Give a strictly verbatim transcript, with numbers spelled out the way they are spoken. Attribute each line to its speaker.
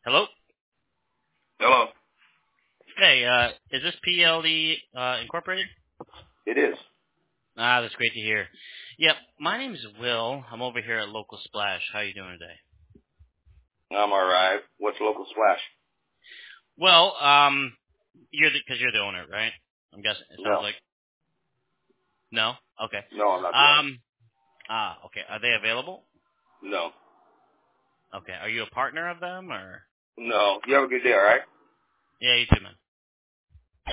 Speaker 1: Hello?
Speaker 2: Hello.
Speaker 1: Hey, uh, is this P L D uh, Incorporated?
Speaker 2: It is.
Speaker 1: Ah, that's great to hear. Yep, my name's Will. I'm over here at Local Splash. How you doing today?
Speaker 2: I'm all right. What's local splash?
Speaker 1: Well, um, you're the because you're the owner, right? I'm guessing. It sounds
Speaker 2: No.
Speaker 1: like no. Okay.
Speaker 2: No, I'm not the owner.
Speaker 1: Um. Ah. Okay. Are they available?
Speaker 2: No.
Speaker 1: Okay. Are you a partner of them or?
Speaker 2: No. You have a good day, all right?
Speaker 1: Yeah, you too, man.